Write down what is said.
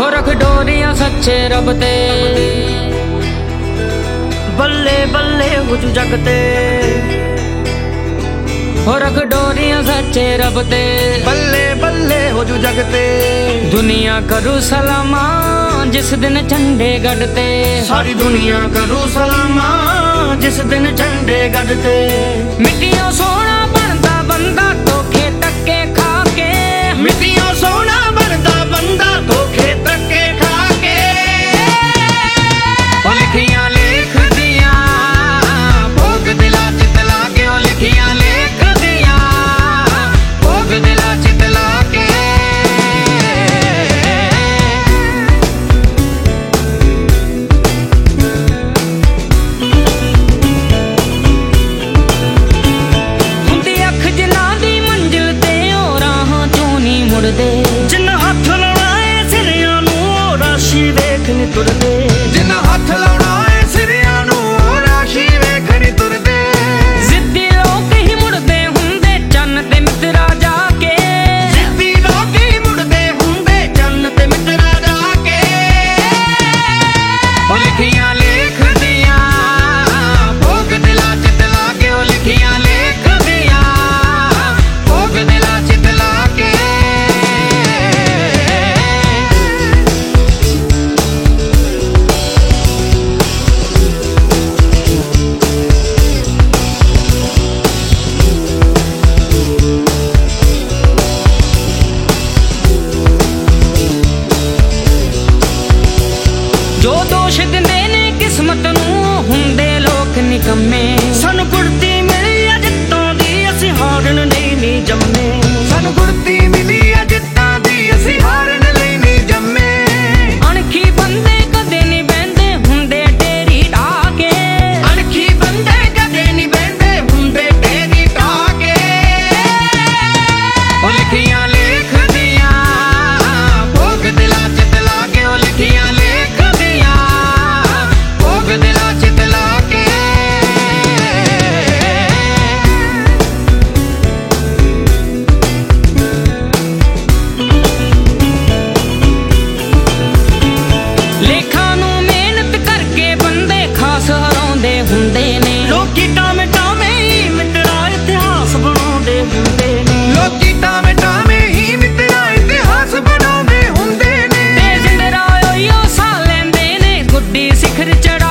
हो रख डोरियां सच्चे रब ते, बल्ले बल्ले हो जू जग ते। हो रख डोरियां सच्चे रब ते, बल्ले बल्ले हो जू जग ते। दुनिया करू सलामा जिस दिन झंडे गढ़ते। सारी दुनिया करू सलामा जिस दिन झंडे गढ़ते। मिट्टियों सोना बनदा बंदा धोखे धक्के खा के। मिट्टियों सोना बनदा बंदा धोखे धक्के खा के। ओ लिखियां लेख दियां भोग दिला चित लागे। ओ लिखियां लेख दियां भोग दिला चित लागे। हुंदी अख जिन्हां दी मंजिल ते ओ राहां चों नी मुड़दे। जिन्ना हथ लाउणा ऐ सिरियां नूं ओ राशि वेख नी तुरदे। जिन्ना हथ लाउणा ऐ सिरियां नूं ओ राशि वेख नी तुरदे। जिद्दी लोक ही मुड़दे हुंदे चन्न ते मित्तरा जाके। जिद्दी लोक ही मुड़दे हुंदे चन्न ते मित्तरा जाके। ओ लिखियां लेख दियां भोग दिला चित लागे। ओ लिखियां लेख दियां भोग दिला चित लागे। जो दोष दिंदे ने किस्मत नूं हुंदे लोक निकम्मे। सानू गुरती मिली अ जित्तों दी असीं हारन नहीं नी जम्मे। सानू गुरती मिली अ जित्तां दी असीं हारन लई नी जम्मे। अणखी बंदे कदे नी बहंदे हुंदे ढेरी ढाह के। अणखी बंदे कदे नी बहंदे हुंदे ढेरी ढाह के। ओ लिखियां लेख दियां भोग दिला चित लागे। ओ लिखियां लेख दियां भोग दिला चित लागे। लेखां नूं मेहनत करके बंदे खास हराउंदे हुंदे ने। लोकी टामे टामे ही मिटड़ा इतिहास बनाउंदे हुंदे ने। लोकी टाਵੇਂ ਟਾਵੇਂ ਹੀ ਮਿੱਤਰਾ ਇਤਿਹਾਸ ਬਣਾਉਂਦੇ ਹੁੰਦੇ ਨੇ। ते जिंदरा ओहियो साह लैंदे ने गुड्डी सिखर चढ़